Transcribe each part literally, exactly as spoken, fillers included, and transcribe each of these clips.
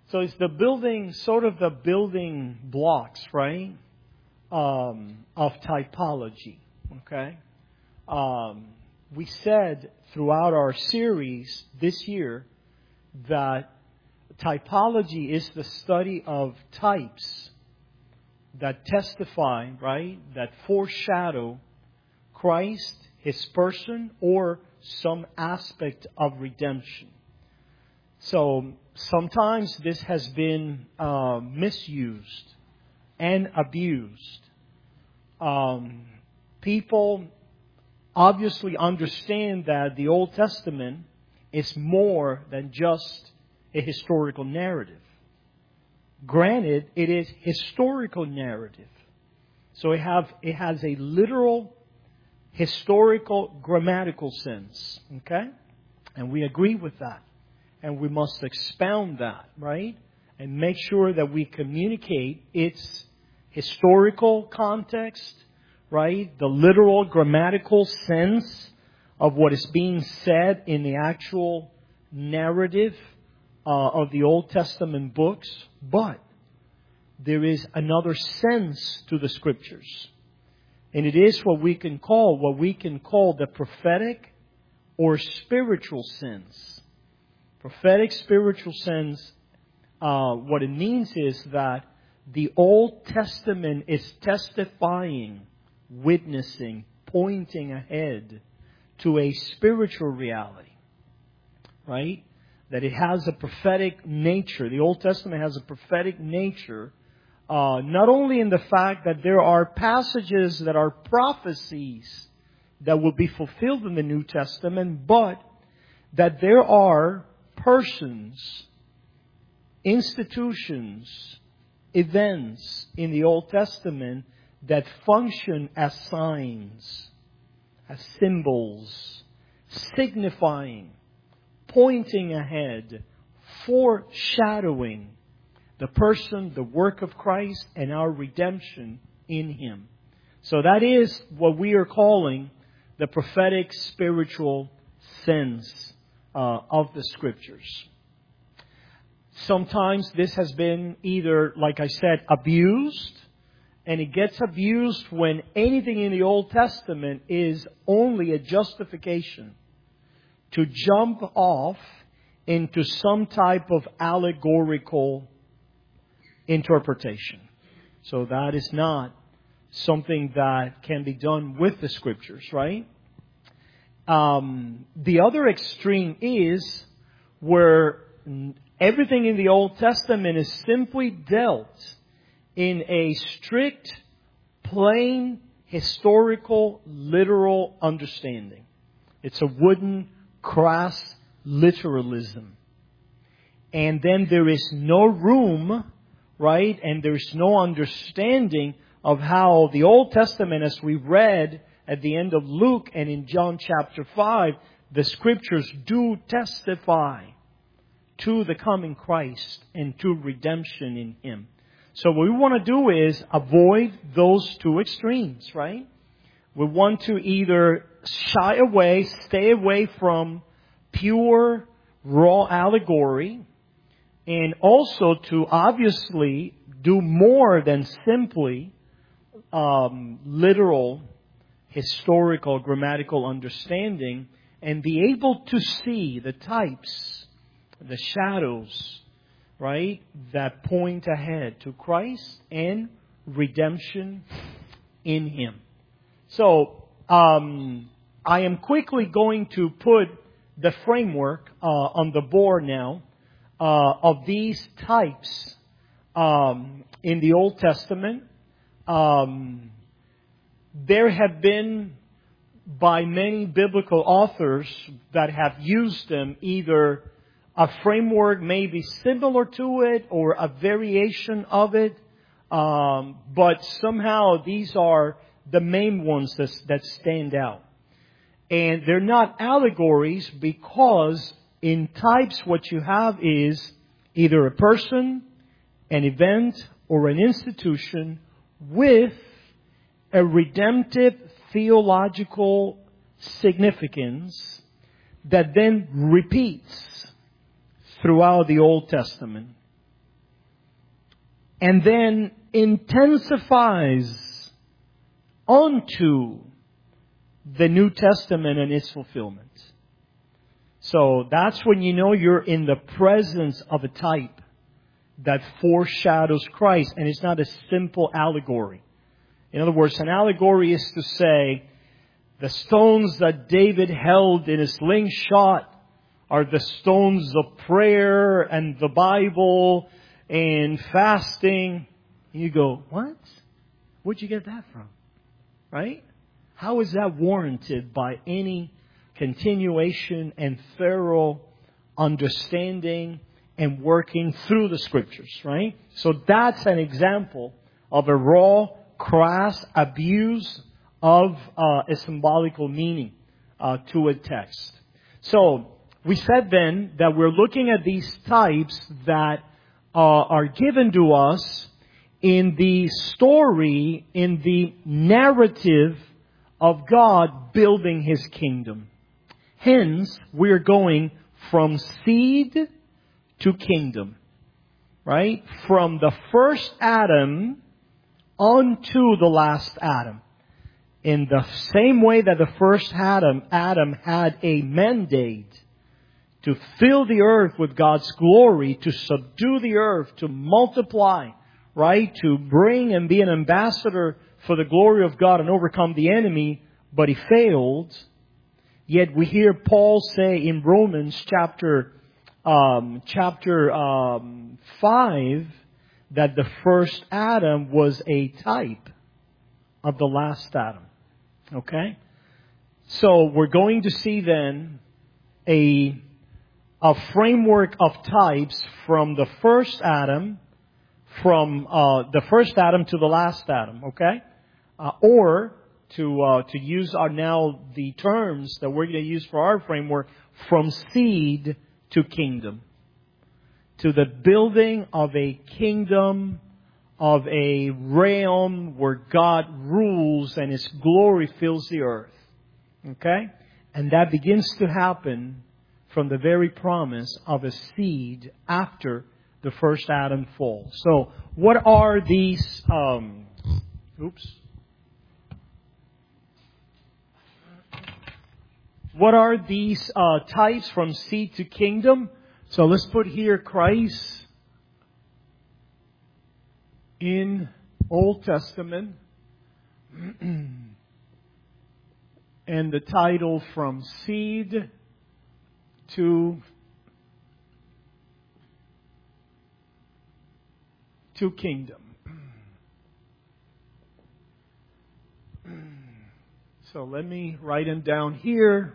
So it's the building, sort of the building blocks, right, um, of typology, okay? Um, we said throughout our series this year that typology is the study of types that testify, right, that foreshadow Christ, His person, or some aspect of redemption. So sometimes this has been uh, misused and abused. Um, people obviously understand that the Old Testament is more than just a historical narrative. Granted, it is historical narrative. So it have it has a literal, historical, grammatical sense. Okay? And we agree with that. And we must expound that, right? And make sure that we communicate its historical context, right? The literal, grammatical sense of what is being said in the actual narrative uh, of the Old Testament books. But there is another sense to the Scriptures. And it is what we can call, what we can call the prophetic or spiritual sense. Prophetic spiritual sense, uh, what it means is that the Old Testament is testifying, witnessing, pointing ahead to a spiritual reality, right? That it has a prophetic nature. The Old Testament has a prophetic nature, uh, not only in the fact that there are passages that are prophecies that will be fulfilled in the New Testament, but that there are persons, institutions, events in the Old Testament that function as signs, as symbols, signifying, pointing ahead, foreshadowing the person, the work of Christ, and our redemption in Him. So that is what we are calling the prophetic spiritual sense Uh, of the Scriptures. Sometimes this has been either, like I said, abused, and it gets abused when anything in the Old Testament is only a justification to jump off into some type of allegorical interpretation. So that is not something that can be done with the Scriptures, right? Um, the other extreme is where everything in the Old Testament is simply dealt in a strict, plain, historical, literal understanding. It's a wooden, crass literalism. And then there is no room, right? And there's no understanding of how the Old Testament, as we read at the end of Luke and in John chapter five, the Scriptures do testify to the coming Christ and to redemption in Him. So what we want to do is avoid those two extremes, right? We want to either shy away, stay away from pure, raw allegory, and also to obviously do more than simply um, literal historical, grammatical understanding, and be able to see the types, the shadows, right, that point ahead to Christ and redemption in Him. So, um, I am quickly going to put the framework uh, on the board now uh, of these types um, in the Old Testament. Um, There have been, by many biblical authors that have used them, either a framework maybe similar to it or a variation of it. Um, but somehow these are the main ones that, that stand out. And they're not allegories because in types what you have is either a person, an event, or an institution with a redemptive theological significance that then repeats throughout the Old Testament. and then intensifies onto the New Testament and its fulfillment. So that's when you know you're in the presence of a type that foreshadows Christ, and it's not a simple allegory. In other words, an allegory is to say, the stones that David held in his slingshot are the stones of prayer and the Bible and fasting. And you go, what? Where'd you get that from? Right? How is that warranted by any continuation and thorough understanding and working through the Scriptures, right? So that's an example of a raw, crass abuse of uh, a symbolical meaning uh, to a text. So we said then that we're looking at these types that uh, are given to us in the story, in the narrative of God building His kingdom. Hence, we're going from seed to kingdom, right? From the first Adam unto the last Adam. In the same way that the first Adam, Adam had a mandate to fill the earth with God's glory, to subdue the earth, to multiply, right? To bring and be an ambassador for the glory of God and overcome the enemy, but he failed. Yet we hear Paul say in Romans chapter um, chapter um, five that the first Adam was a type of the last Adam. Okay? So we're going to see then a, a framework of types from the first Adam, from uh, the first Adam to the last Adam. Okay? Uh, or to uh, to use our now the terms that we're going to use for our framework, from seed to kingdom. To the building of a kingdom, of a realm where God rules and His glory fills the earth. Okay? And that begins to happen from the very promise of a seed after the first Adam falls. So, what are these... Um, oops. What are these uh, types from seed to kingdom? So let's put here Christ in Old Testament. And the title from seed to to kingdom. So let me write them down here.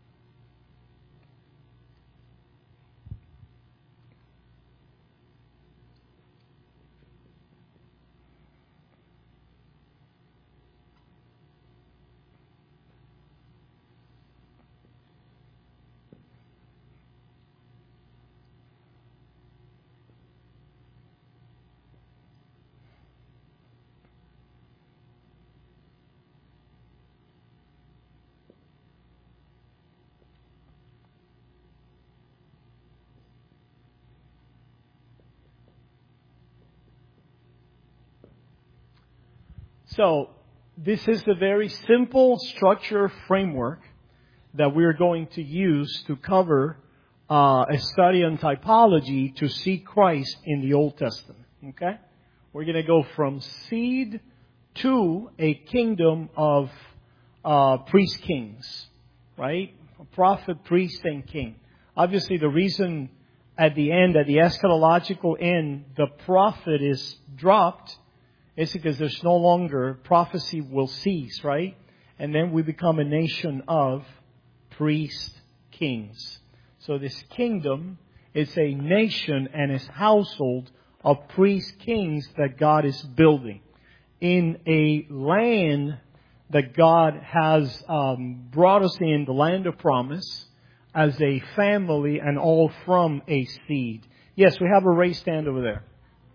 So, this is the very simple structure framework that we're going to use to cover uh, a study on typology to see Christ in the Old Testament. Okay? We're going to go from seed to a kingdom of uh, priest kings. Right? A prophet, priest, and king. Obviously, the reason at the end, at the eschatological end, the prophet is dropped, it's because there's no longer, prophecy will cease, right? And then we become a nation of priest kings. So this kingdom is a nation and a household of priest kings that God is building in a land that God has um, brought us in, the land of promise, as a family and all from a seed. Yes, we have a raised hand over there.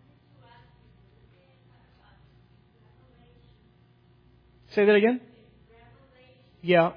Say that again? Yeah.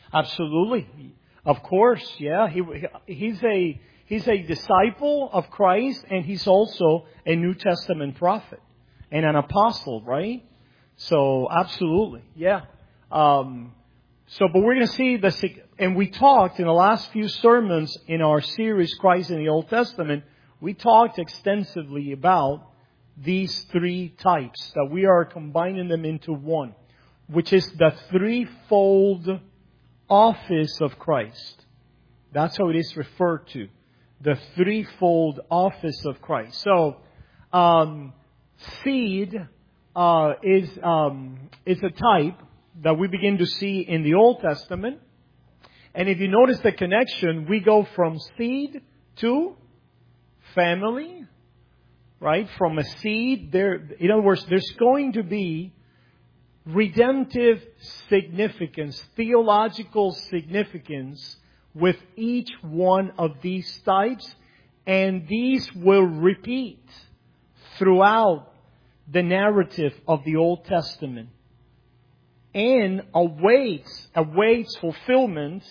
Absolutely. Of course, yeah. He, he's a he's a disciple of Christ, and he's also a New Testament prophet and an apostle, right? So, absolutely, yeah. Um, so, but we're going to see the, and we talked in the last few sermons in our series, Christ in the Old Testament, we talked extensively about these three types, that we are combining them into one, which is the threefold office of Christ. That's how it is referred to. The threefold office of Christ. So, um, seed uh, is um, is a type that we begin to see in the Old Testament. And if you notice the connection, we go from seed to family, right? From a seed, there. In other words, there's going to be redemptive significance, theological significance with each one of these types, and these will repeat throughout the narrative of the Old Testament and awaits awaits fulfillment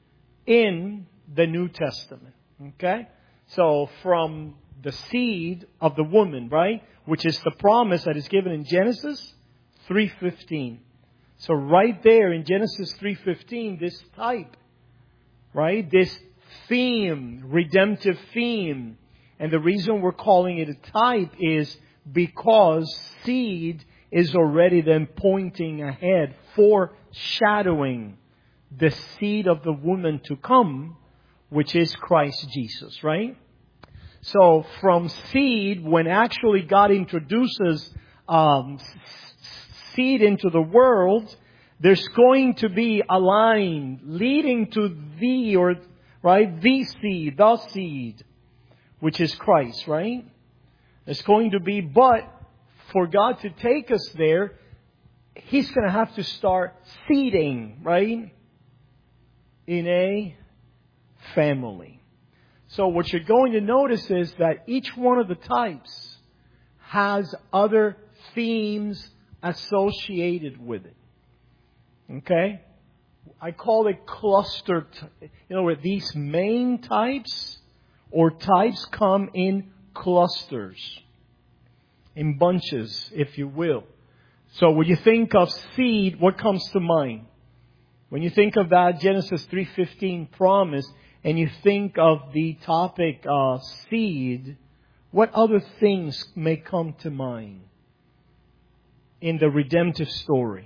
in the New Testament. Okay? So from the seed of the woman, right, which is the promise that is given in Genesis three fifteen. So right there in Genesis three fifteen, this type, right, this theme, redemptive theme, and the reason we're calling it a type is because seed is already then pointing ahead, foreshadowing the seed of the woman to come, which is Christ Jesus, right? So from seed, when actually God introduces um, seed into the world, there's going to be a line leading to the, or right, the seed, the seed, which is Christ, right? It's going to be, but for God to take us there, He's going to have to start seeding, right, in a family. So what you're going to notice is that each one of the types has other themes associated with it. Okay? I call it cluster. T- you know, where these main types or types come in clusters, in bunches, if you will. So when you think of seed, what comes to mind? When you think of that Genesis three fifteen promise, and you think of the topic uh, seed, what other things may come to mind in the redemptive story?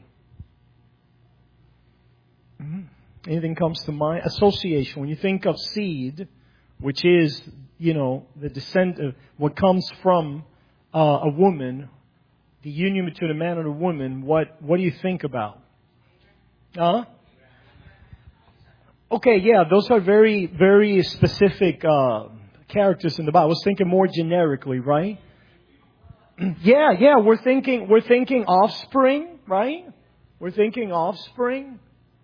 Mm-hmm. Anything comes to mind? Association. When you think of seed, which is, you know, the descent of what comes from uh, a woman, the union between a man and a woman, what, what do you think about? Huh? Okay, yeah, those are very, very specific uh, characters in the Bible. I was thinking more generically, right? Yeah, yeah, we're thinking, we're thinking offspring, right? We're thinking offspring,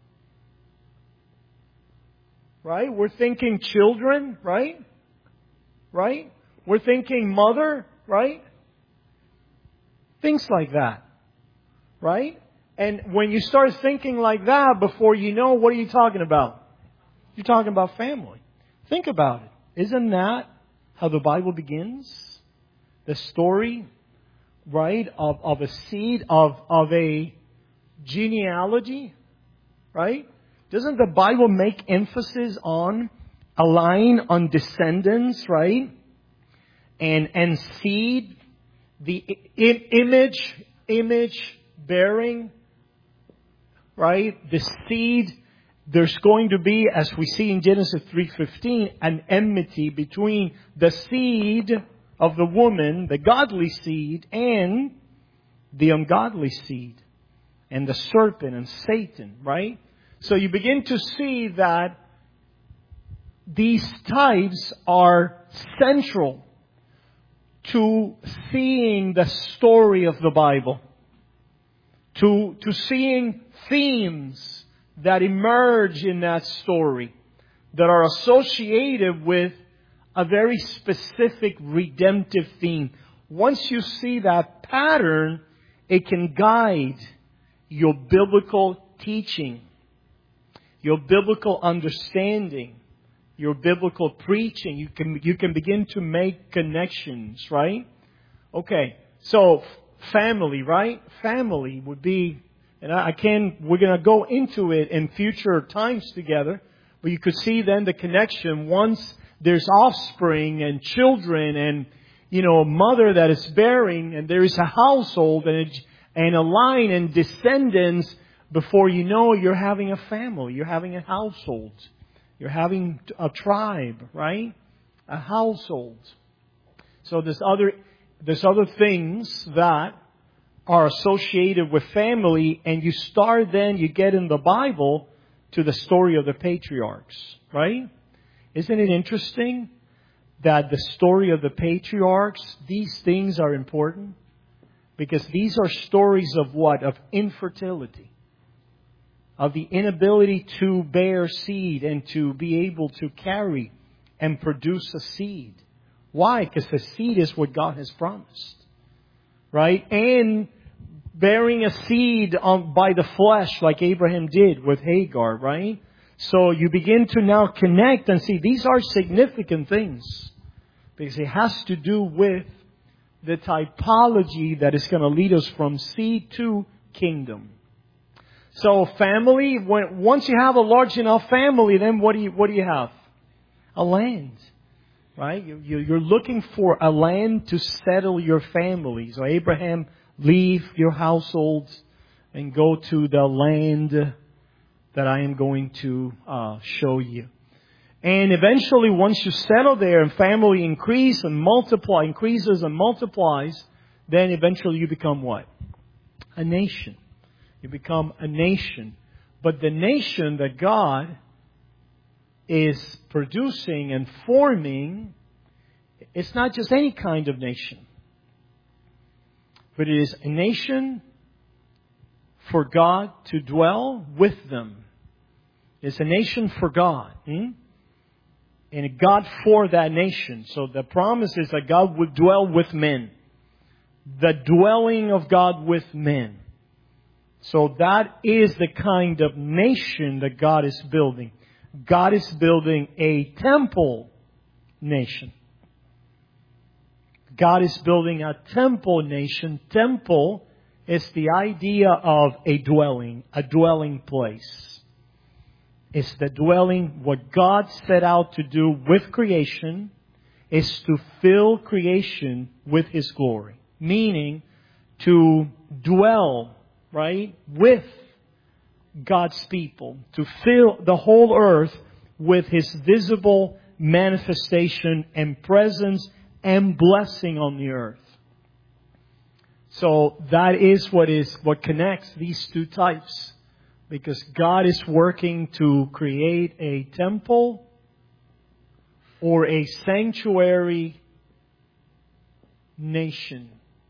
right? We're thinking children, right? Right? We're thinking mother, right? Things like that, right? And when you start thinking like that, before you know, what are you talking about? You're talking about family. Think about it. Isn't that how the Bible begins? The story, right, of, of a seed, of, of a genealogy, right? Doesn't the Bible make emphasis on a line, on descendants, right? And, and seed, the I- image, image bearing, right? The seed. There's going to be, as we see in Genesis three fifteen, an enmity between the seed of the woman, the godly seed, and the ungodly seed, and the serpent and Satan, right? So you begin to see that these types are central to seeing the story of the Bible, to, to seeing themes that emerge in that story that are associated with a very specific redemptive theme. Once you see that pattern, it can guide your biblical teaching. your biblical understanding, your biblical preaching. You can, you can begin to make connections, right? Okay, so family, right? Family would be, and I can, we're going to go into it in future times together, but you could see then the connection once there's offspring and children and, you know, a mother that is bearing, and there is a household and a, and a line and descendants. Before you know, you're having a family, you're having a household, you're having a tribe, right? A household. So there's other, there's other things that are associated with family, and you start then, you get in the Bible to the story of the patriarchs, right? Isn't it interesting that the story of the patriarchs, these things are important? Because these are stories of what? Of infertility. Of the inability to bear seed and to be able to carry and produce a seed. Why? Because the seed is what God has promised. Right? And bearing a seed on, by the flesh like Abraham did with Hagar, right? So you begin to now connect and see these are significant things. Because it has to do with the typology that is going to lead us from seed to kingdom. So family, when, once you have a large enough family, then what do you, what do you have? A land. Right? You, you, you're looking for a land to settle your family. So Abraham, leave your household and go to the land that I am going to uh, show you. And eventually, once you settle there and family increase and multiply, increases and multiplies, then eventually you become what? A nation. You become a nation. But the nation that God is producing and forming, it's not just any kind of nation. But it is a nation for God to dwell with them. It's a nation for God. Hmm? And God for that nation. So the promise is that God would dwell with men. The dwelling of God with men. So that is the kind of nation that God is building. God is building a temple nation. God is building a temple nation. Temple is the idea of a dwelling, a dwelling place. It's the dwelling. What God set out to do with creation is to fill creation with His glory. Meaning to dwell, right, with God's people. To fill the whole earth with His visible manifestation and presence and blessing on the earth. So that is what is what connects these two types. Because God is working to create a temple or a sanctuary nation.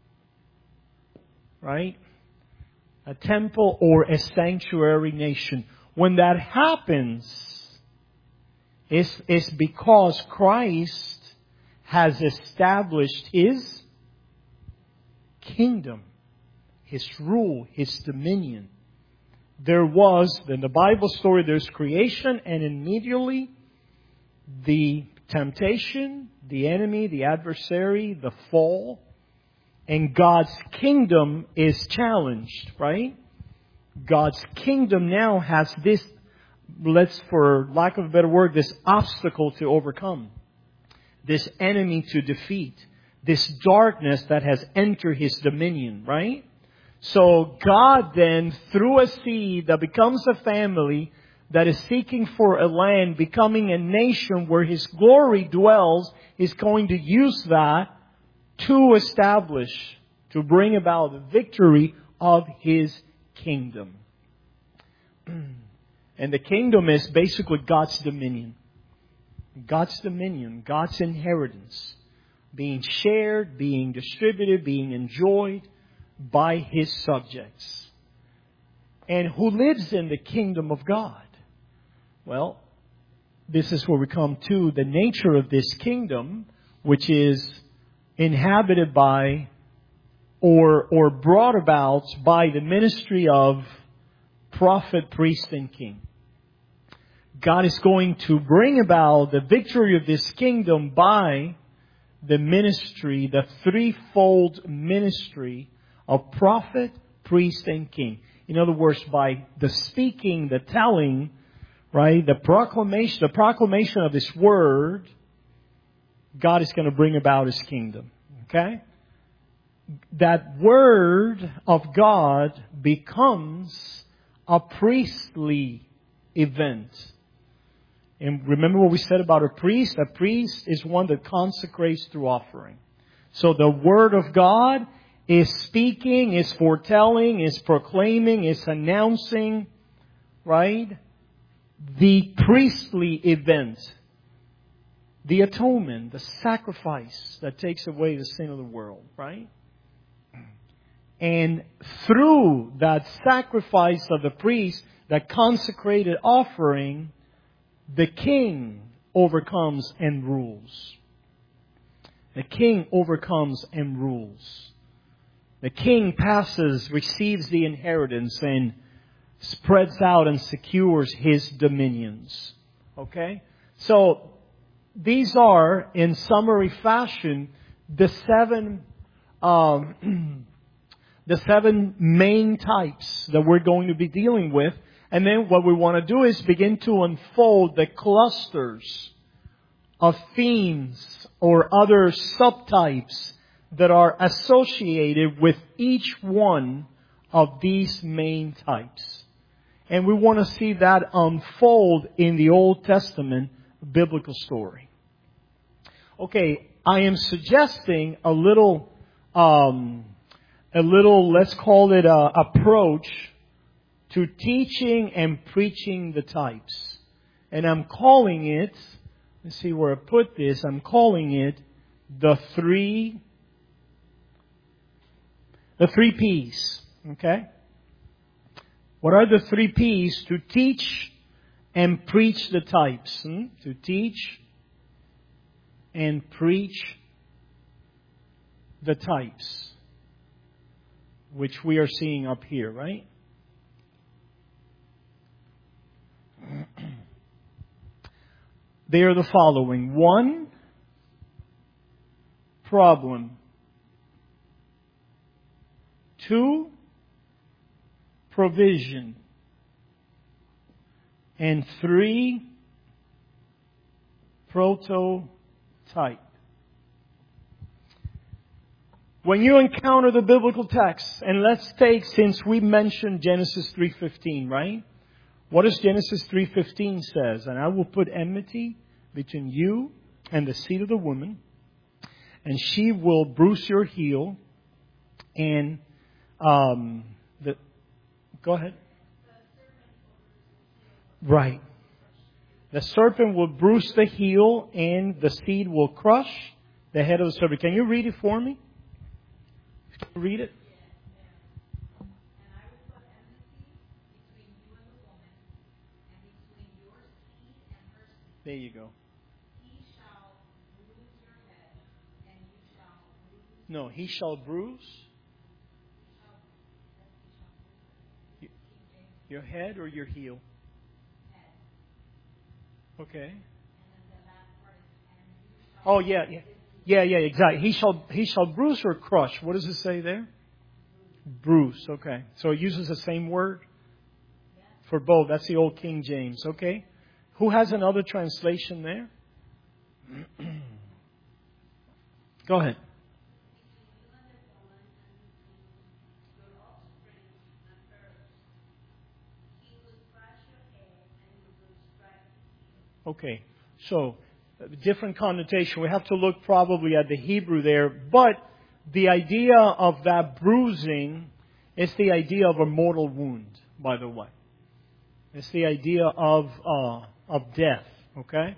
Right? A temple or a sanctuary nation. When that happens, it's, it's because Christ has established His kingdom, His rule, His dominion. There was, in the Bible story, there's creation, and immediately the temptation, the enemy, the adversary, the fall, and God's kingdom is challenged, right? God's kingdom now has this, let's, for lack of a better word, this obstacle to overcome. This enemy to defeat. This darkness that has entered His dominion, right? So God then, through a seed that becomes a family that is seeking for a land, becoming a nation where His glory dwells, is going to use that to establish, to bring about the victory of His kingdom. And the kingdom is basically God's dominion. God's dominion, God's inheritance, being shared, being distributed, being enjoyed by His subjects. And who lives in the kingdom of God? Well, this is where we come to the nature of this kingdom, which is inhabited by or or brought about by the ministry of prophet, priest, and king. God is going to bring about the victory of this kingdom by the ministry, the threefold ministry of prophet, priest, and king. In other words, by the speaking, the telling, right, the proclamation, the proclamation of His Word, God is going to bring about His kingdom. Okay? That Word of God becomes a priestly event. And remember what we said about a priest? A priest is one that consecrates through offering. So the Word of God is speaking, is foretelling, is proclaiming, is announcing, right? The priestly event. The atonement, the sacrifice that takes away the sin of the world, right? And through that sacrifice of the priest, that consecrated offering, the king overcomes and rules. The king overcomes and rules. The king passes, receives the inheritance, and spreads out and secures his dominions. Okay? So, these are, in summary fashion, the seven, um, the seven main types that we're going to be dealing with. And then what we want to do is begin to unfold the clusters of themes or other subtypes that are associated with each one of these main types. And we want to see that unfold in the Old Testament biblical story. Okay, I am suggesting a little, um, a little, let's call it a approach to teaching and preaching the types. And I'm calling it, let's see where I put this, I'm calling it the three, the three P's. Okay? What are the three P's to teach and preach the types? Hmm? To teach and preach the types, which we are seeing up here, right? They are the following. One, problem. Two, provision. And three, prototype. When you encounter the biblical text, and let's take, since we mentioned Genesis three fifteen, right? What does Genesis three fifteen says? And I will put enmity between you and the seed of the woman, and she will bruise your heel, and um, the go ahead. Right. The serpent will bruise the heel, and the seed will crush the head of the serpent. Can you read it for me? Read it. There you go. No, he shall bruise your head or your heel. Okay. Oh yeah, yeah, yeah, yeah. Exactly. He shall he shall bruise or crush. What does it say there? Bruise. Okay. So it uses the same word for both. That's the old King James. Okay. Who has another translation there? Go ahead. Okay, so different connotation. We have to look probably at the Hebrew there, but the idea of that bruising is the idea of a mortal wound, by the way. It's the idea of uh, of death, okay?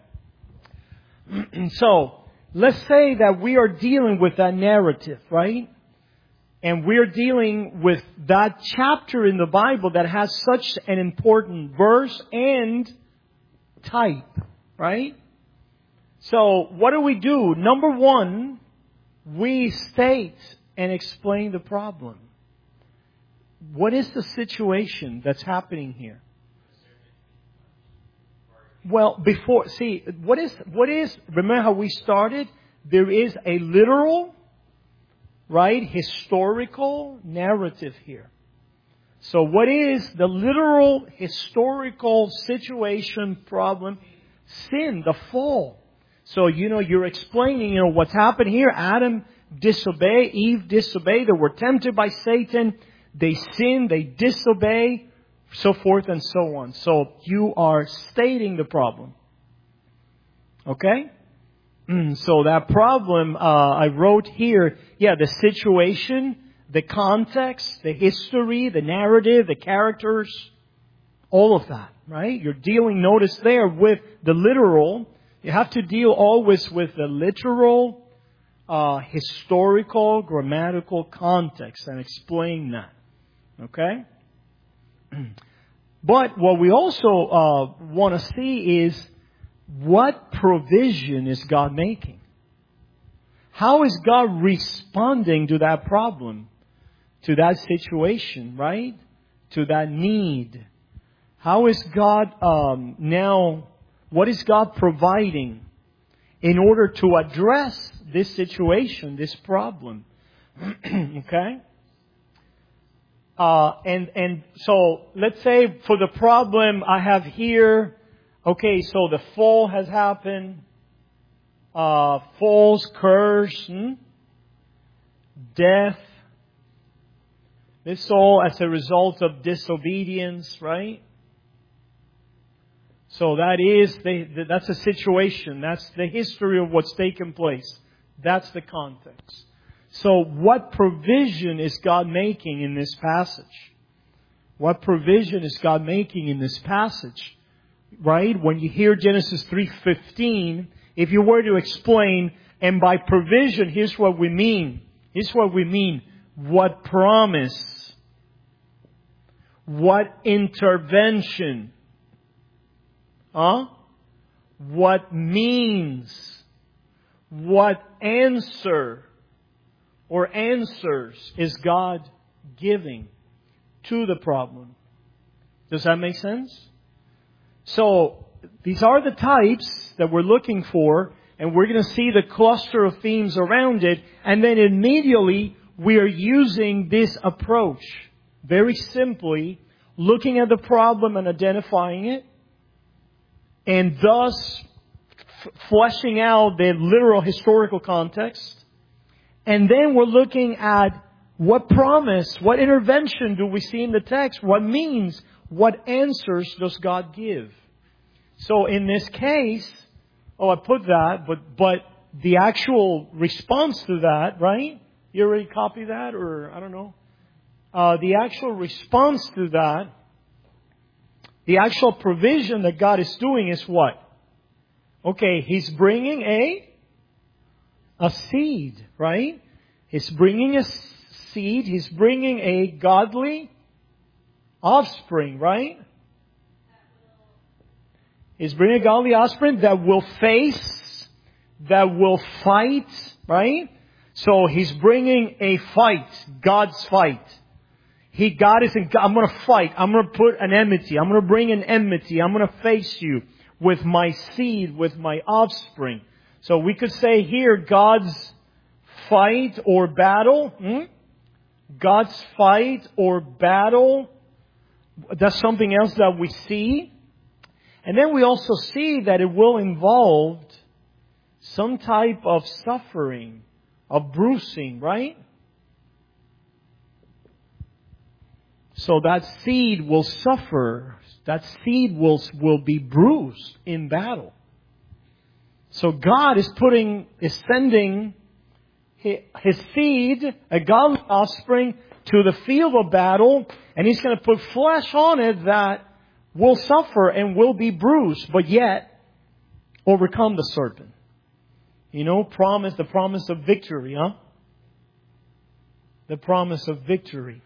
So, let's say that we are dealing with that narrative, right? And we're dealing with that chapter in the Bible that has such an important verse and type, right? So, what do we do? Number one, we state and explain the problem. What is the situation that's happening here? Well, before, see, what is, what is, remember how we started? There is a literal, right, historical narrative here. So what is the literal historical situation, problem? Sin, the fall. So, you know, you're explaining, you know, what's happened here. Adam disobeyed, Eve disobeyed, they were tempted by Satan, they sinned, they disobey, so forth and so on. So you are stating the problem. Okay? So that problem, uh, I wrote here, yeah, the situation, the context, the history, the narrative, the characters, all of that, right? You're dealing, notice there, with the literal. You have to deal always with the literal, uh, historical, grammatical context and explain that. Okay? But what we also uh, want to see is what provision is God making? How is God responding to that problem, to that situation, right? To that need? How is God um, now, what is God providing in order to address this situation, this problem? Okay? Uh, and, and so let's say for the problem I have here, okay, so the fall has happened, uh, falls, curse, hmm? death. This all as a result of disobedience, right? So that is, the, that's a situation. That's the history of what's taken place. That's the context. So what provision is God making in this passage? What provision is God making in this passage? Right? When you hear Genesis three fifteen, if you were to explain, and by provision, here's what we mean. Here's what we mean. What promise? What intervention? Huh? What means? What answer or answers is God giving to the problem? Does that make sense? So, these are the types that we're looking for, and we're going to see the cluster of themes around it, and then immediately we are using this approach. Very simply, looking at the problem and identifying it, and thus f- fleshing out the literal historical context. And then we're looking at what promise, what intervention do we see in the text? What means, what answers does God give? So in this case, oh, I put that, but, but the actual response to that, right? You already copied that, or I don't know. Uh, the actual response to that, the actual provision that God is doing is what? Okay, He's bringing a A seed, right? He's bringing a seed. He's bringing a godly offspring, right? He's bringing a godly offspring that will face, that will fight, right? So He's bringing a fight, God's fight. He, God is in, I'm going to fight. I'm going to put an enmity. I'm going to bring an enmity. I'm going to face you with my seed, with my offspring. So we could say here, God's fight or battle. Hmm? God's fight or battle. That's something else that we see. And then we also see that it will involve some type of suffering, of bruising, right? So that seed will suffer. That seed will, will be bruised in battle. So God is putting, is sending His seed, a godly offspring, to the field of battle, and He's going to put flesh on it that will suffer and will be bruised, but yet overcome the serpent. You know, promise, the promise of victory, huh? The promise of victory.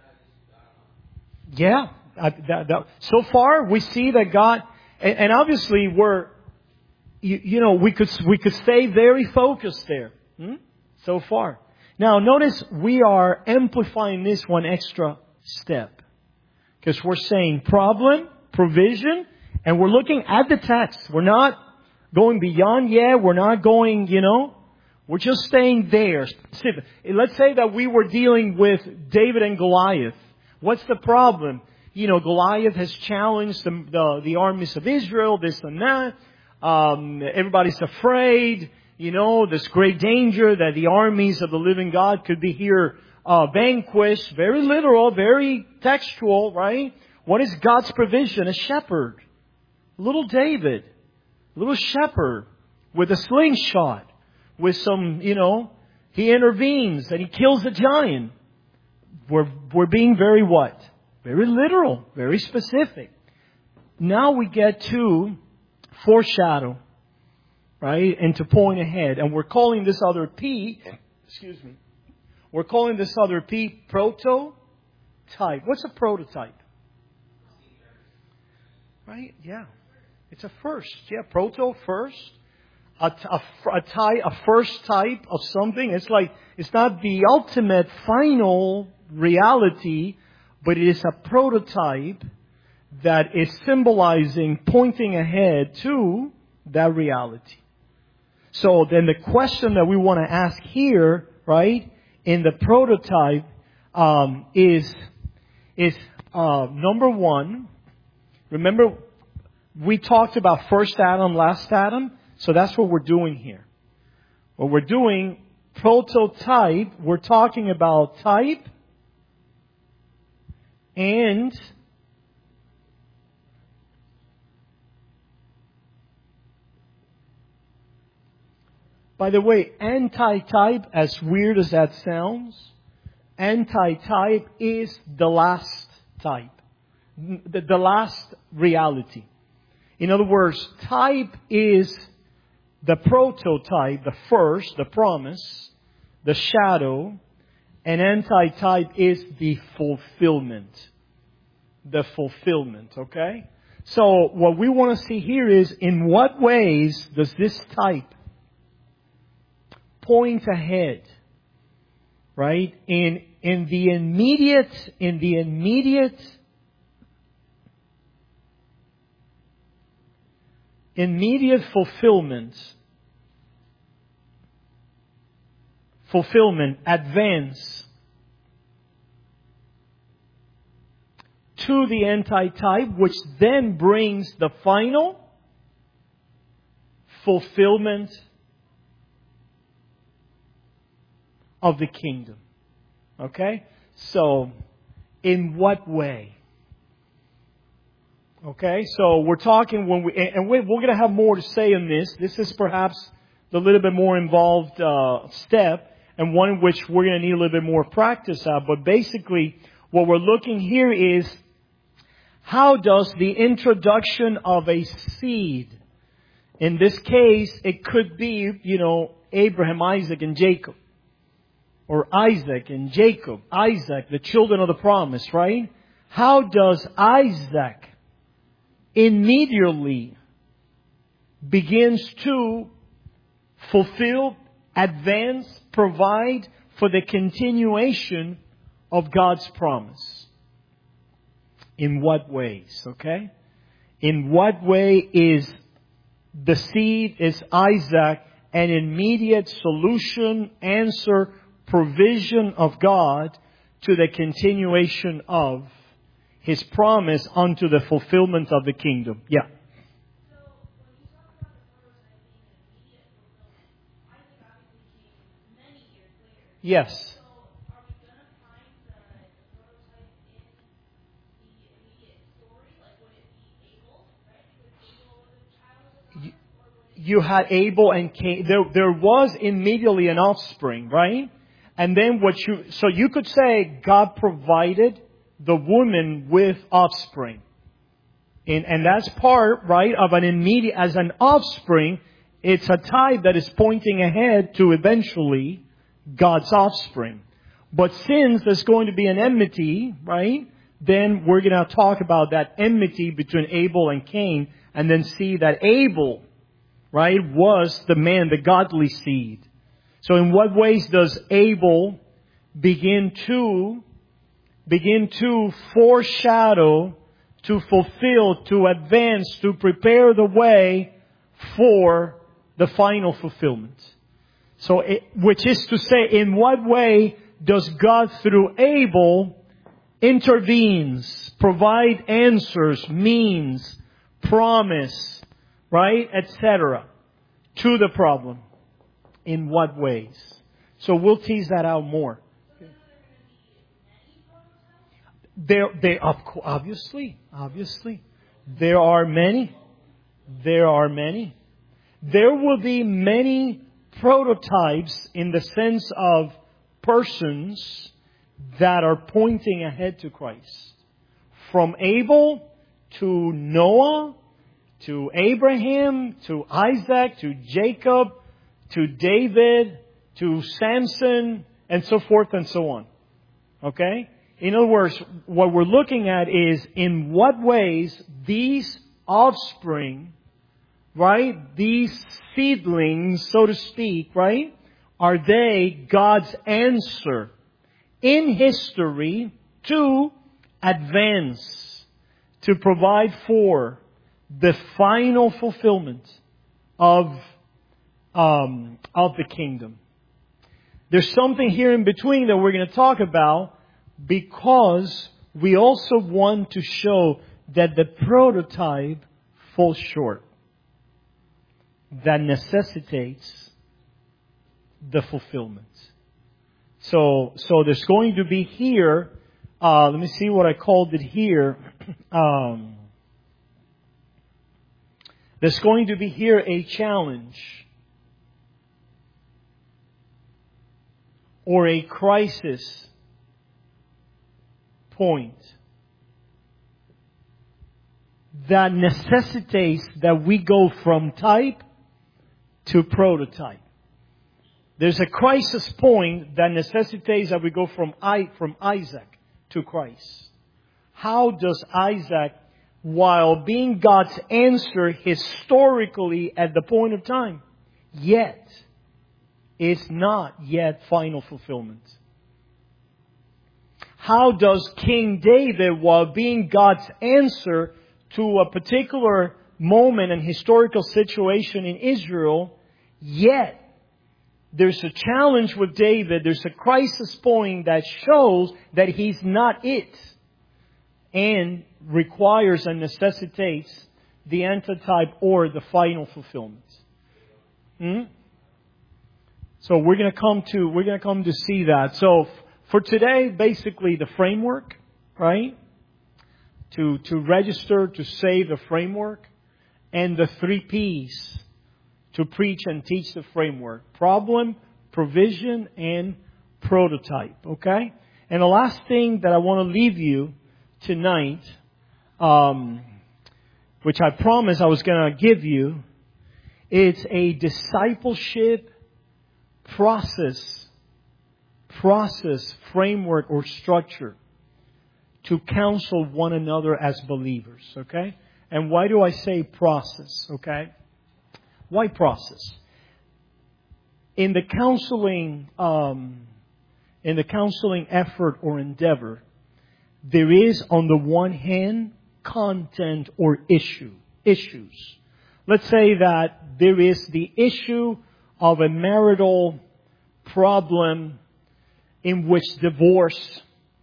Yeah. That, that, so far, we see that God, and, and obviously we're, You, you know, we could we could stay very focused there. Hmm? So far. Now, notice we are amplifying this one extra step. Because we're saying problem, provision, And we're looking at the text. We're not going beyond yet. We're not going, you know, we're just staying there. Let's say that we were dealing with David and Goliath. What's the problem? You know, Goliath has challenged the, the, the armies of Israel, this and that. Um, everybody's afraid. You know, this great danger that the armies of the living God could be here uh, vanquished. Very literal, very textual, right? What is God's provision? A shepherd. Little David. Little shepherd with a slingshot. With some, you know, he intervenes and he kills the giant. We're, we're being very what? Very literal. Very specific. Now we get to foreshadow. Right? And to point ahead. And we're calling this other P, excuse me. We're calling this other P prototype. What's a prototype? Right? Yeah. It's a first. Yeah. Proto, first. A, a, a, type, a first type of something. It's like, it's not the ultimate final reality, but it is a prototype that is symbolizing, pointing ahead to that reality. So then the question that we want to ask here, right, in the prototype, um, is, is, uh, number one, remember, we talked about first Adam, last Adam, so that's what we're doing here. What we're doing, prototype, we're talking about type and by the way, anti-type, as weird as that sounds, anti-type is the last type. The, the last reality. In other words, type is the prototype, the first, the promise, the shadow, and anti-type is the fulfillment. The fulfillment, okay? So what we want to see here is, in what ways does this type point ahead, right? In in the immediate, in the immediate, immediate fulfillment, fulfillment, advance to the anti-type, which then brings the final fulfillment of the kingdom. Okay? So, in what way? Okay? So, we're talking when we, and we're going to have more to say on this. This is perhaps the little bit more involved uh, step, and one in which we're going to need a little bit more practice at. But basically, what we're looking here is, how does the introduction of a seed, in this case, it could be, you know, Abraham, Isaac, and Jacob. Or Isaac and Jacob. Isaac, the children of the promise, right? How does Isaac immediately begins to fulfill, advance, provide for the continuation of God's promise? In what ways, okay? In what way is the seed, is Isaac, an immediate solution, answer, provision of God to the continuation of His promise unto the fulfillment of the kingdom. Yeah. So when you talk about the prototype being an immediate fulfillment, Isaac obviously came many years later. Yes. So are we going to find the, the prototype in the immediate story? Like, would it be Abel, right? Because Abel was a child of the promise? You had Abel and Cain. There, there was immediately an offspring, right? And then what you, so you could say God provided the woman with offspring. And, and that's part, right, of an immediate, as an offspring, it's a type that is pointing ahead to eventually God's offspring. But since there's going to be an enmity, right, then we're going to talk about that enmity between Abel and Cain, and then see that Abel, right, was the man, the godly seed. So in what ways does Abel begin to begin to foreshadow to fulfill, to advance, to prepare the way for the final fulfillment. So, it, which is to say, in what way does God through Abel intervenes, provide answers, means, promise, right, et cetera, to the problem? In what ways? So we'll tease that out more. There, they obviously, obviously, there are many. There are many. There will be many prototypes in the sense of persons that are pointing ahead to Christ. From Abel to Noah, to Abraham, to Isaac, to Jacob, to David, to Samson, and so forth and so on. Okay? In other words, what we're looking at is in what ways these offspring, right, these seedlings, so to speak, right, are they God's answer in history to advance, to provide for the final fulfillment of, um, of the kingdom. There's something here in between that we're going to talk about, because we also want to show that the prototype falls short. That necessitates the fulfillment. So, so there's going to be here, uh, let me see what I called it here. Um, there's going to be here a challenge or a crisis point that necessitates that we go from type to prototype. There's a crisis point that necessitates that we go from I, from Isaac to Christ. How does Isaac, while being God's answer historically at the point of time, yet is not yet final fulfillment? How does King David, while being God's answer to a particular moment and historical situation in Israel, yet there's a challenge with David, there's a crisis point that shows that he's not it, and requires and necessitates the antitype or the final fulfillment. Hmm? So we're going to come to we're going to come to see that. So for today, basically the framework, right? To to register, to save the framework, and the three P's to preach and teach the framework: problem, provision, and prototype. Okay? And the last thing that I want to leave you tonight, um, which I promised I was going to give you, it's a discipleship process, process, framework, or structure to counsel one another as believers. Okay? And why do I say process? Okay? Why process? In the counseling, um, in the counseling effort or endeavor, there is, on the one hand, content or issue, issues. Let's say that there is the issue of a marital problem in which divorce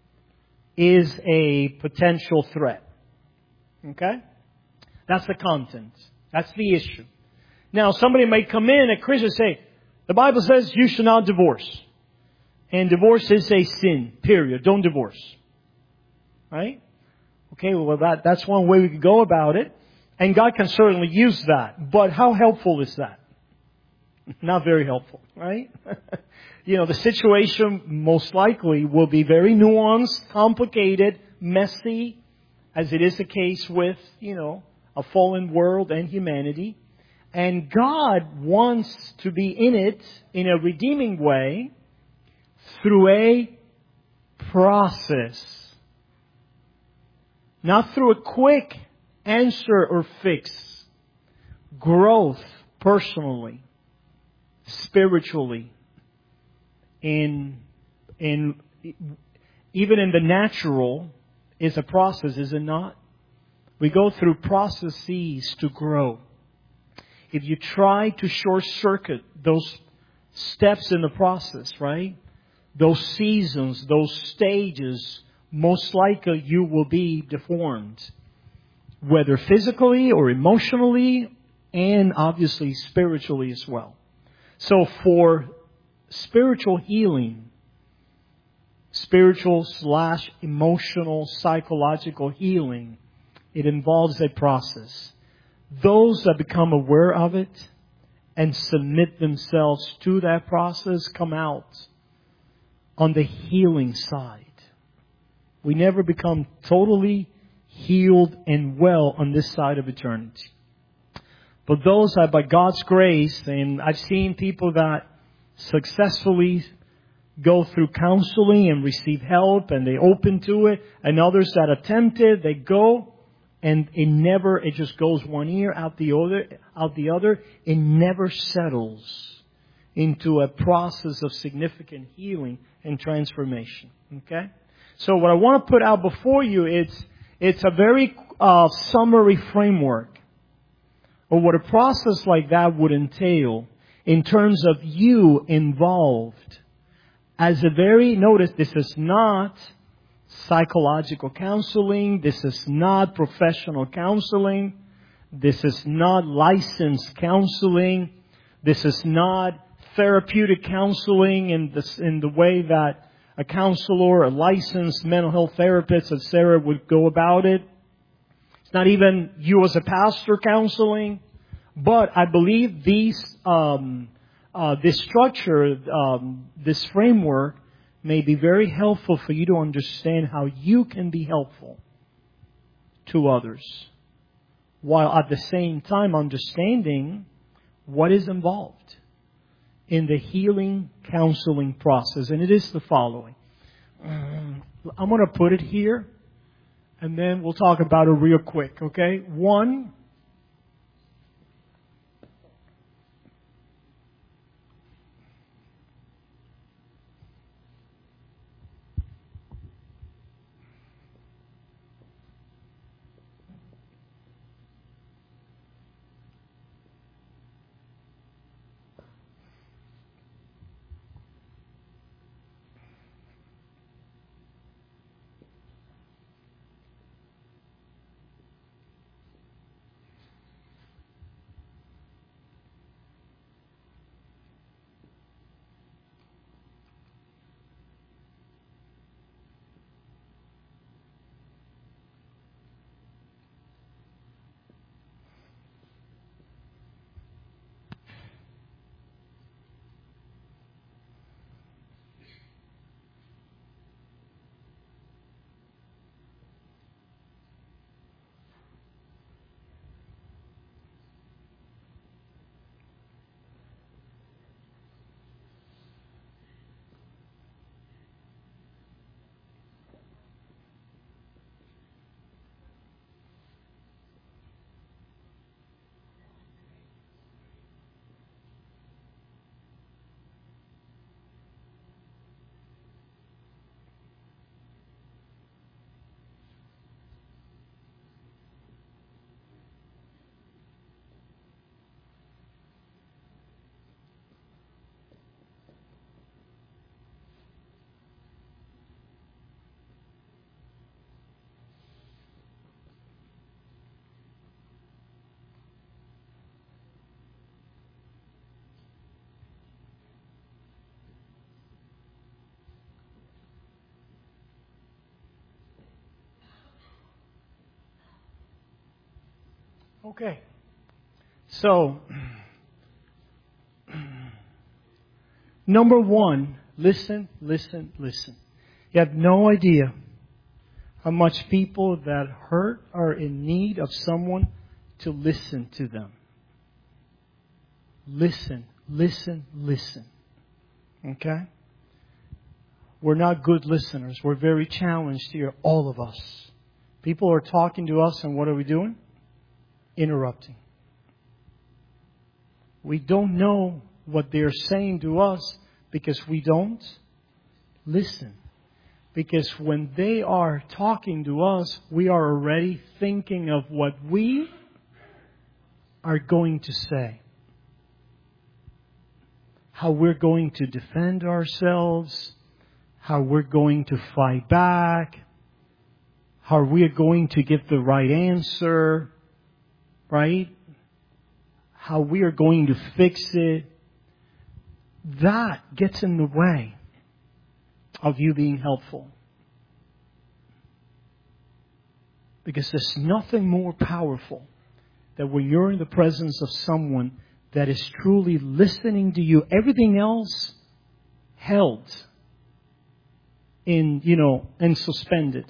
is a potential threat. Okay? That's the content. That's the issue. Now, somebody may come in, a Christian, say, the Bible says you should not divorce. And divorce is a sin, period. Don't divorce. Right? Okay, well, that, that's one way we could go about it. And God can certainly use that. But how helpful is that? Not very helpful, right? You know, the situation most likely will be very nuanced, complicated, messy, as it is the case with, you know, a fallen world and humanity. And God wants to be in it in a redeeming way through a process. Not through a quick answer or fix. Growth personally, spiritually, in in even in the natural is a process, is it not? We go through processes to grow. If you try to short circuit those steps in the process, right? Those seasons, those stages, most likely you will be deformed. Whether physically or emotionally, and obviously spiritually as well. So for spiritual healing, spiritual slash emotional, psychological healing, it involves a process. Those that become aware of it and submit themselves to that process come out on the healing side. We never become totally healed and well on this side of eternity. But those that by God's grace, and I've seen people that successfully go through counseling and receive help and they open to it, and others that attempt it, they go and it never, it just goes one ear out the other, out the other. It never settles into a process of significant healing and transformation. Okay? So what I want to put out before you, it's, it's a very uh, summary framework of what a process like that would entail in terms of you involved as a very, notice this is not psychological counseling, this is not professional counseling, this is not licensed counseling, this is not therapeutic counseling in the, in the way that a counselor, a licensed mental health therapist, et cetera would go about it. It's not even you as a pastor counseling. But I believe these, um, uh, this structure, um, this framework may be very helpful for you to understand how you can be helpful to others, while at the same time understanding what is involved in the healing counseling process. And it is the following. Um, I'm going to put it here, and then we'll talk about it real quick, okay? One, okay. So, number one, listen, listen, listen. You have no idea how much people that hurt are in need of someone to listen to them. Listen, listen, listen. Okay? We're not good listeners. We're very challenged here, all of us. People are talking to us, and what are we doing? Interrupting. We don't know what they're saying to us because we don't listen. Because when they are talking to us, we are already thinking of what we are going to say. How we're going to defend ourselves. How we're going to fight back. How we're going to give the right answer. Right? How we are going to fix it. That gets in the way of you being helpful. Because there's nothing more powerful than when you're in the presence of someone that is truly listening to you. Everything else held in, you know, and suspended.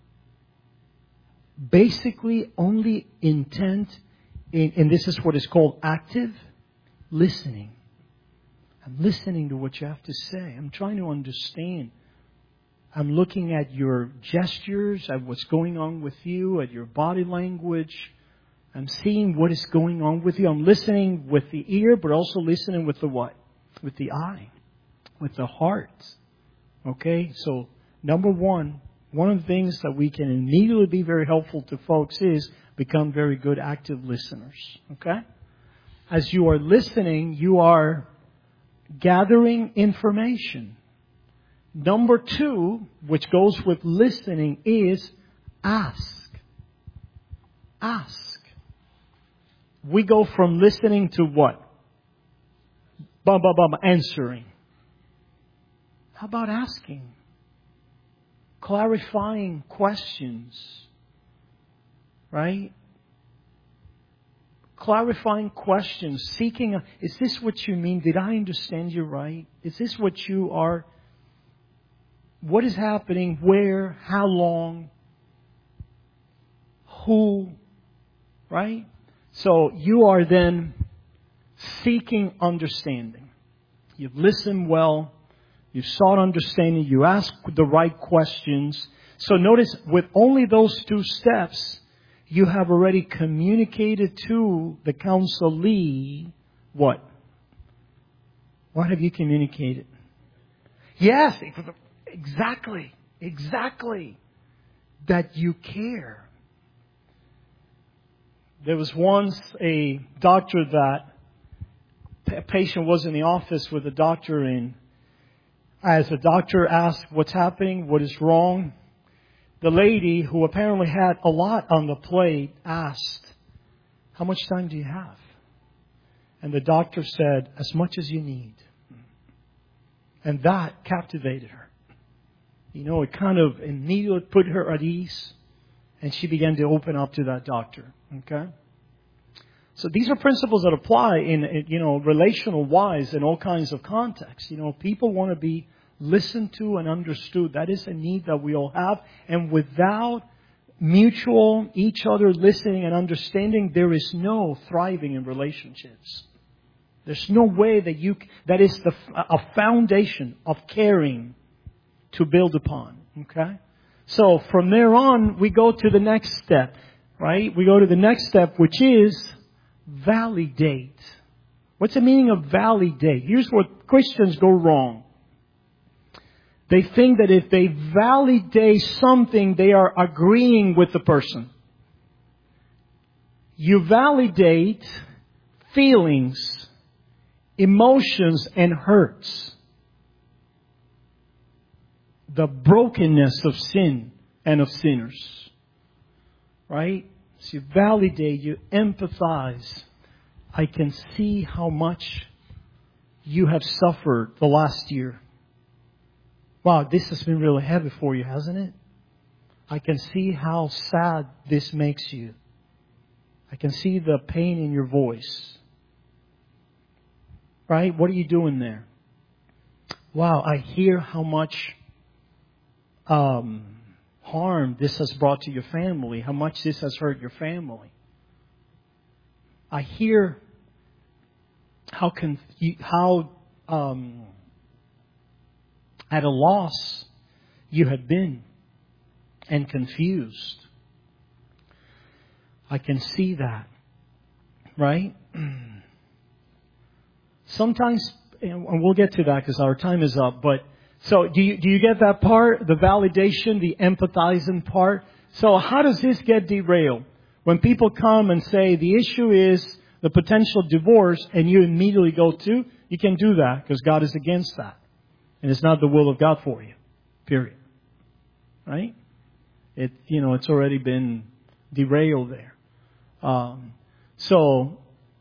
Basically only intent, in, and this is what is called active listening. I'm listening to what you have to say. I'm trying to understand. I'm looking at your gestures, at what's going on with you, at your body language. I'm seeing what is going on with you. I'm listening with the ear, but also listening with the what? With the eye. With the heart. Okay? So, number one, one of the things that we can immediately be very helpful to folks is become very good active listeners. Okay? As you are listening, you are gathering information. Number two, which goes with listening, is ask. Ask. We go from listening to what? Bum, bum, bum, answering. How about asking? Clarifying questions. Right? Clarifying questions, seeking, a, is this what you mean? Did I understand you right? Is this what you are? What is happening? Where? How long? Who? Right? So you are then seeking understanding. You've listened well. You've sought understanding. You ask the right questions. So notice, with only those two steps, you have already communicated to the counselee what? What have you communicated? Yes, exactly, exactly. That you care. There was once a doctor that a patient was in the office with a doctor, and as the doctor asked what's happening, what is wrong, the lady, who apparently had a lot on the plate, asked, how much time do you have? And the doctor said, as much as you need. And that captivated her. You know, it kind of immediately put her at ease. And she began to open up to that doctor. Okay? So these are principles that apply in, you know, relational wise in all kinds of contexts. You know, people want to be listened to and understood. That is a need that we all have. And without mutual, each other listening and understanding, there is no thriving in relationships. There's no way that you, that is the, a foundation of caring to build upon. Okay? So from there on, we go to the next step, right? We go to the next step, which is validate. What's the meaning of validate? Here's where Christians go wrong. They think that if they validate something, they are agreeing with the person. You validate feelings, emotions, and hurts. The brokenness of sin and of sinners. Right? So you validate, you empathize. I can see how much you have suffered the last year. Wow, this has been really heavy for you, hasn't it? I can see how sad this makes you. I can see the pain in your voice. Right? What are you doing there? Wow, I hear how much um, harm this has brought to your family, how much this has hurt your family. I hear how conf- how um, at a loss you have been and confused. I can see that, right? Sometimes, and we'll get to that because our time is up, but So do you, do you get that part? The validation, the empathizing part. So how does this get derailed? When people come and say the issue is the potential divorce and you immediately go to, you can do that because God is against that. And it's not the will of God for you. Period. Right? It, you know, it's already been derailed there. Um, so,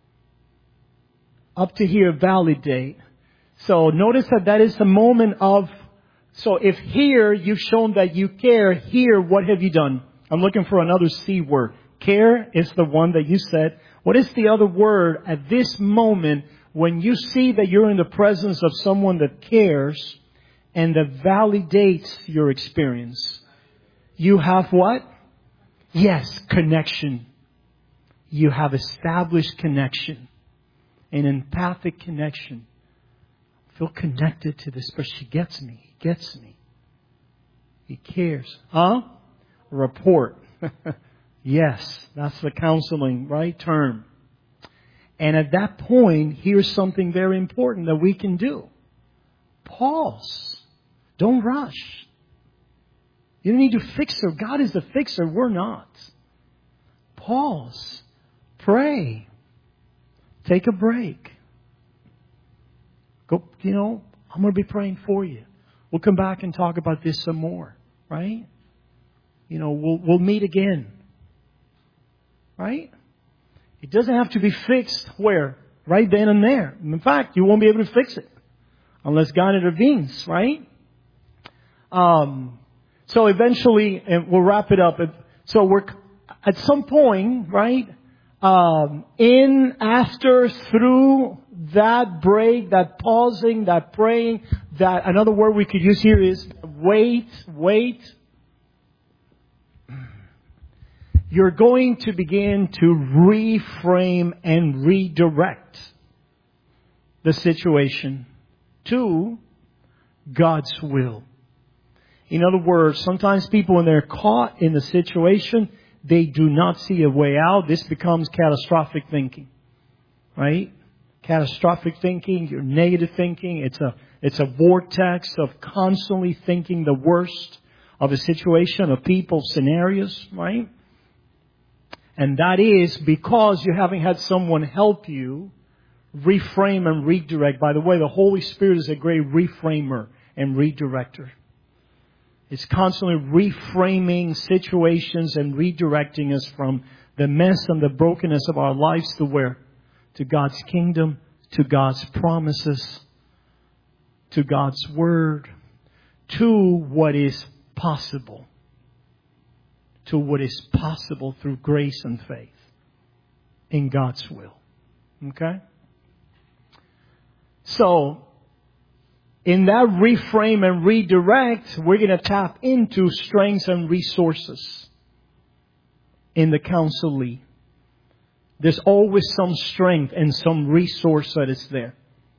up to here, validate. So notice that that is the moment of, so if here you've shown that you care, here what have you done? I'm looking for another C word. Care is the one that you said. What is the other word at this moment when you see that you're in the presence of someone that cares and that validates your experience? You have what? Yes, connection. You have established connection. An empathic connection. I feel connected to this person. She gets me. He gets me. He cares. Huh? Rapport. Yes, that's the counseling, right, term. And at that point, here's something very important that we can do. Pause. Don't rush. You don't need to fix her. God is the fixer. We're not. Pause. Pray. Take a break. Go, you know, I'm going to be praying for you. We'll come back and talk about this some more, right? You know, we'll, we'll meet again. Right? It doesn't have to be fixed where? Right then and there. In fact, you won't be able to fix it unless God intervenes, right? Um, so eventually, and we'll wrap it up. So we're at some point, right? Um, in, after, through that break, that pausing, that praying, that another word we could use here is wait, wait. You're going to begin to reframe and redirect the situation to God's will. In other words, sometimes people, when they're caught in the situation, they do not see a way out. This becomes catastrophic thinking, right? Catastrophic thinking, your negative thinking. It's a, it's a vortex of constantly thinking the worst of a situation, of people, scenarios, right? And that is because you haven't had someone help you reframe and redirect. By the way, the Holy Spirit is a great reframer and redirector. It's constantly reframing situations and redirecting us from the mess and the brokenness of our lives to where? To God's kingdom, to God's promises, to God's word, to what is possible. To what is possible through grace and faith in God's will. Okay? So, in that reframe and redirect, we're going to tap into strengths and resources in the counselee. There's always some strength and some resource that is there.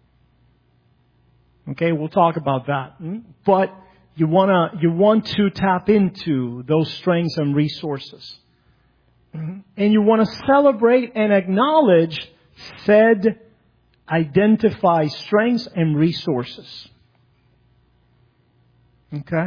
Okay, we'll talk about that. But You wanna, you want to tap into those strengths and resources. And you want to celebrate and acknowledge said identify strengths and resources. Okay?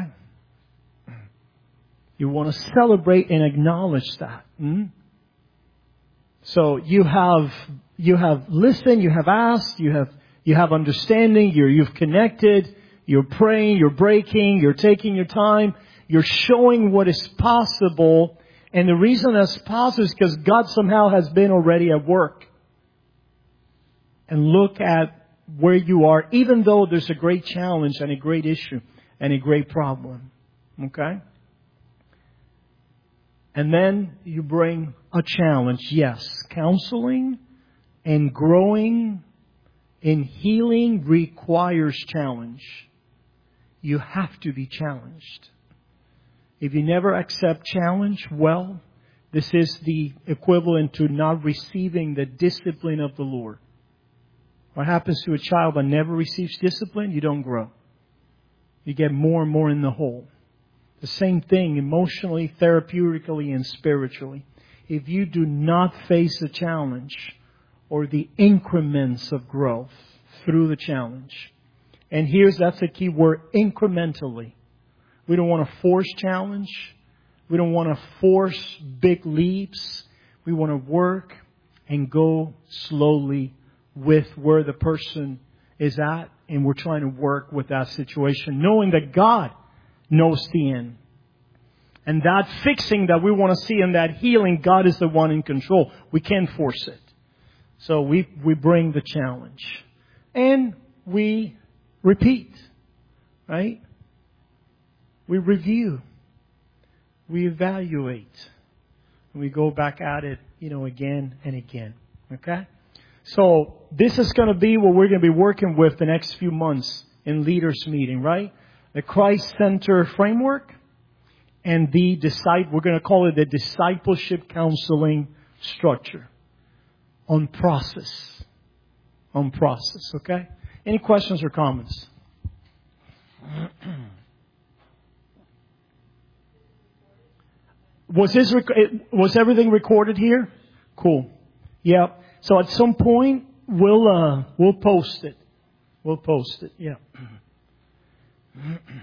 You want to celebrate and acknowledge that. Hmm? So you have, you have listened, you have asked, you have, you have understanding, you're, you've connected. You're praying, you're breaking, you're taking your time, you're showing what is possible. And the reason that's possible is because God somehow has been already at work. And look at where you are, even though there's a great challenge and a great issue and a great problem. Okay? And then you bring a challenge. Yes, counseling and growing in healing requires challenge. You have to be challenged. If you never accept challenge, well, this is the equivalent to not receiving the discipline of the Lord. What happens to a child that never receives discipline? You don't grow. You get more and more in the hole. The same thing emotionally, therapeutically, and spiritually. If you do not face the challenge or the increments of growth through the challenge, And here's, that's the key word, incrementally. We don't want to force challenge. We don't want to force big leaps. We want to work and go slowly with where the person is at. And we're trying to work with that situation, knowing that God knows the end. And that fixing that we want to see and that healing, God is the one in control. We can't force it. So we, we bring the challenge. And we repeat, right? We review. We evaluate. And we go back at it, you know, again and again. Okay? So this is going to be what we're going to be working with the next few months in leaders meeting, right? The Christ Center framework and the disciple, we're going to call it the discipleship counseling structure on process. On process, okay? Any questions or comments? Was this rec- was everything recorded here? Cool. Yeah. So at some point we'll uh, we'll post it. We'll post it. Yeah.